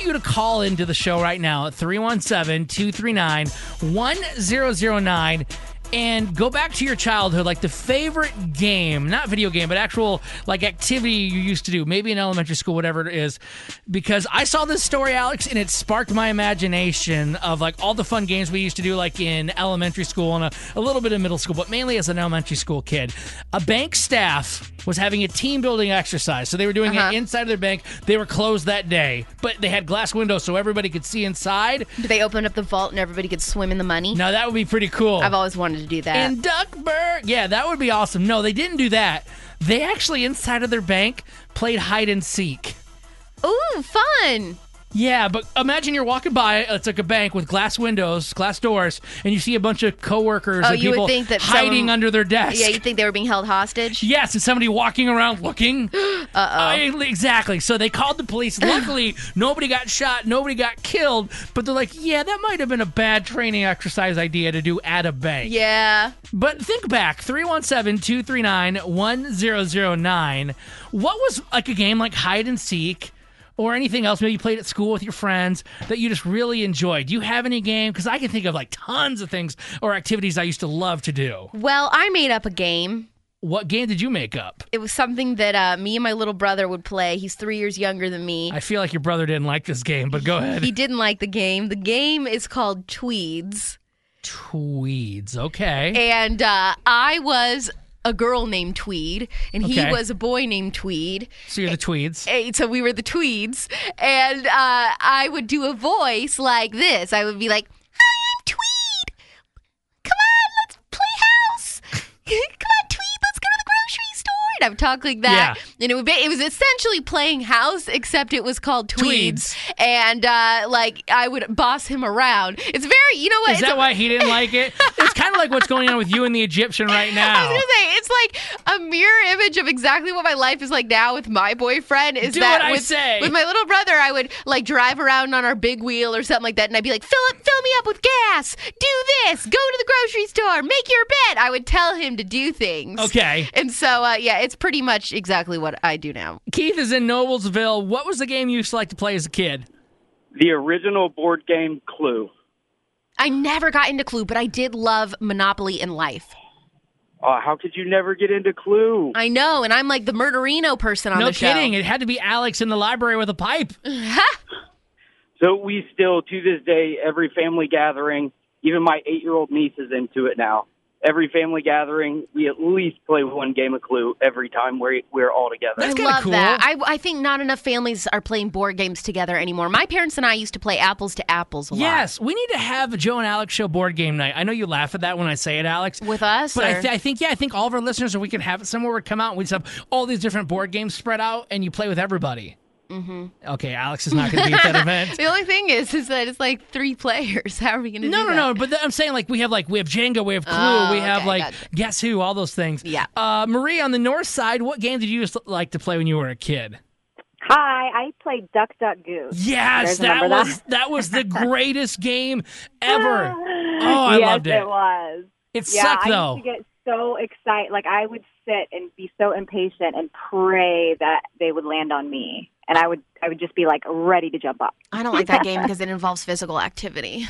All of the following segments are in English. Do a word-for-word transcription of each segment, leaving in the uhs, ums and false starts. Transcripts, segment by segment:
want you to call into the show right now at three one seven, two three nine, one zero zero nine and go back to your childhood, like the favorite game, not video game, but actual like activity you used to do, maybe in elementary school, whatever it is. Because I saw this story, Alex, and it sparked my imagination of like all the fun games we used to do like in elementary school and a, a little bit of middle school, but mainly as an elementary school kid. A bank staff was having a team building exercise. So they were doing Uh-huh. it inside of their bank. They were closed that day, but they had glass windows so everybody could see inside. Did they open up the vault and everybody could swim in the money? Now that would be pretty cool. I've always wanted to do that. In Duckburg. Yeah, that would be awesome. No, they didn't do that. They actually, inside of their bank, played hide and seek. Ooh, fun. Yeah, but imagine you're walking by, it's like a bank with glass windows, glass doors, and you see a bunch of coworkers Oh, and you would people think that hiding someone- under their desk. Yeah, you think they were being held hostage? Yes, and somebody walking around looking. Uh-oh. Exactly. So they called the police. Luckily, nobody got shot, nobody got killed, but they're like, yeah, that might have been a bad training exercise idea to do at a bank. Yeah. But think back, three one seven, two three nine, one zero zero nine. What was like a game like hide and seek or anything else maybe you played at school with your friends that you just really enjoyed? Do you have any game? Because I can think of like tons of things or activities I used to love to do. Well, I made up a game. What game did you make up? It was something that uh, me and my little brother would play. He's three years younger than me. I feel like your brother didn't like this game, but go ahead. He didn't like the game. The game is called Tweeds. Tweeds, okay. And uh, I was a girl named Tweed, and he Okay. was a boy named Tweed. So you're the Tweeds. And so we were the Tweeds. And uh, I would do a voice like this. I would be like, hi, I'm Tweed. Come on, let's play house. Come on, Tweed, let's go to the grocery store. And I would talk like that. Yeah. And it would be, it was essentially playing house, except it was called Tweeds. Tweeds. And uh, like I would boss him around. It's very, you know what? Is it's that a- why he didn't like it? It's kind of like what's going on with you and the Egyptian right now. I was gonna say it's like a mirror image of exactly what my life is like now with my boyfriend. Is Do that what I with, say. with my little brother, I would like drive around on our big wheel or something like that, and I'd be like, "Fill up, fill me up with gas. Do this. Go to the grocery store. Make your bed." I would tell him to do things. Okay. And so, uh, yeah, it's pretty much exactly what I do now. Keith is in Noblesville. What was the game you used to like to play as a kid? The original board game Clue. I never got into Clue, but I did love Monopoly in life. Uh, how could you never get into Clue? I know, and I'm like the murderino person on No the show. kidding. It had to be Alex in the library with a pipe. So we still, to this day, every family gathering, even my eight-year-old niece is into it now. Every family gathering, we at least play one game of Clue every time we're, we're all together. That's I kinda love cool. that. I, I think not enough families are playing board games together anymore. My parents and I used to play apples to apples a Yes, we need to have a Joe and Alex show board game night. I know you laugh at that when I say it, Alex. lot. With us? But I, or- th- I think, yeah, I think all of our listeners, or we could have it somewhere, would come out and we just have all these different board games spread out and you play with everybody. Mm-hmm. Okay, Alex is not going to be at that event. the only thing is, is that it's like three players. How are we going to No, do no, that? no. But th- I'm saying like we have like we have Jenga, we have Clue, Oh, we have okay, like gotcha. Guess Who, all those things. Yeah. Uh, Marie, on the north side, what game did you used to like to play when you were a kid? Hi, I played Duck Duck Goose. Yes, You guys that remember was that was the greatest game ever. Oh, I yes, loved it. it was. It Yeah, sucked I though. used to get so excited. Like, I would sit and be so impatient and pray that they would land on me. And I would I would just be, like, ready to jump up. I don't like that game because it involves physical activity.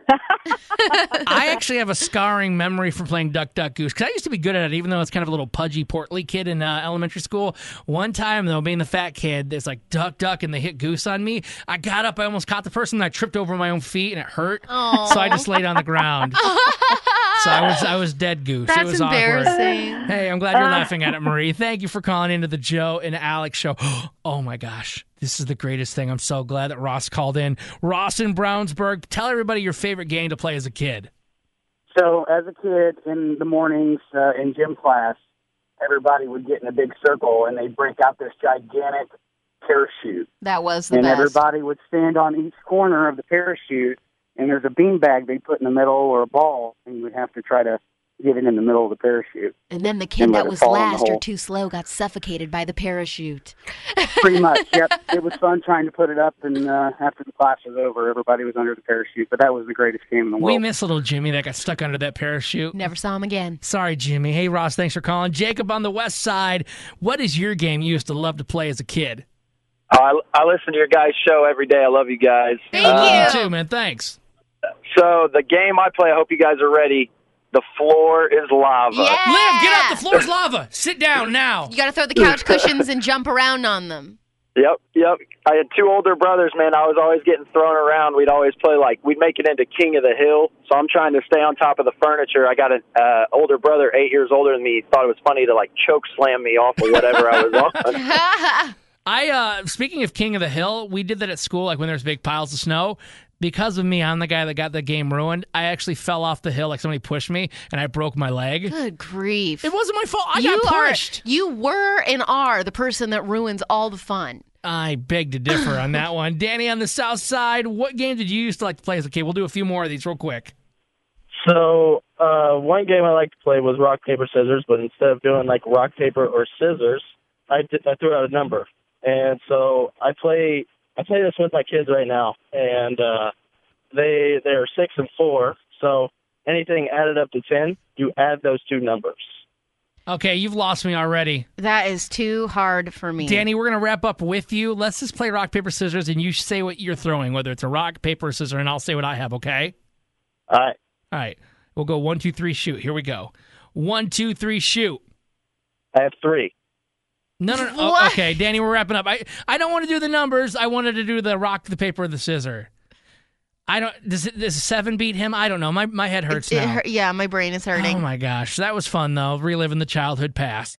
I actually have a scarring memory for playing Duck Duck Goose because I used to be good at it, even though I was kind of a little pudgy, portly kid in uh, elementary school. One time, though, being the fat kid, there's like Duck Duck and they hit Goose on me. I got up, I almost caught the person, and I tripped over my own feet, and it hurt. Aw. So I just laid on the ground. So I was I was dead Goose. That's it was awkward. embarrassing. Hey, I'm glad you're laughing at it, Marie. Thank you for calling into the Joe and Alex show. Oh my gosh, this is the greatest thing. I'm so glad that Ross called in. Ross in Brownsburg, tell everybody your favorite game to play as a kid. So as a kid in the mornings uh, in gym class, everybody would get in a big circle and they'd break out this gigantic parachute. That was the And best. everybody would stand on each corner of the parachute, and there's a beanbag they put in the middle or a ball, and you would have to try to get it in the middle of the parachute. And then the kid and let that it was fall in the last or hole. too slow got suffocated by the parachute. Pretty much, yep. It was fun trying to put it up, and uh, after the class was over, everybody was under the parachute. But that was the greatest game in the We world. miss little Jimmy that got stuck under that parachute. Never saw him again. Sorry, Jimmy. Hey, Ross, thanks for calling. Jacob on the west side, what is your game you used to love to play as a kid? I, I listen to your guys' show every day. I love you guys. Thank Uh, you. too, man. Thanks. So the game I play, I hope you guys are ready. The floor is lava. Yeah. Liv, get up. The floor's lava. Sit down now. You got to throw the couch cushions and jump around on them. Yep, yep. I had two older brothers, man. I was always getting thrown around. We'd always play like, we'd make it into King of the Hill. So I'm trying to stay on top of the furniture. I got an uh, older brother, eight years older than me. Thought it was funny to like choke slam me off of whatever I was on. I, uh, speaking of King of the Hill, we did that at school, like when there's big piles of snow. Because of me, I'm the guy that got the game ruined. I actually fell off the hill, like somebody pushed me, and I broke my leg. Good grief. It wasn't my fault. I you got are, pushed. you were and are the person that ruins all the fun. I beg to differ on that one. Danny on the south side, what game did you used to like to play as a kid? We'll do a few more of these real quick. So uh, one game I liked to play was rock, paper, scissors, but instead of doing like rock, paper, or scissors, I, did, I threw out a number. And so I play I play this with my kids right now, and uh, they they're six and four. So anything added up to ten, you add those two numbers. Okay, you've lost me already. That is too hard for me. Danny, we're going to wrap up with you. Let's just play rock, paper, scissors, and you say what you're throwing, whether it's a rock, paper, or scissors, and I'll say what I have, okay? All right. All right. We'll go one, two, three, shoot. Here we go. One, two, three, shoot. I have three. No, no, no. Oh, What? okay, Danny, we're wrapping up. I, I don't want to do the numbers. I wanted to do the rock, the paper, or the scissor. I don't. Does, it, does seven beat him? I don't know. My my head hurts It now. hurt- yeah, my brain is hurting. Oh my gosh, that was fun though. Reliving the childhood past.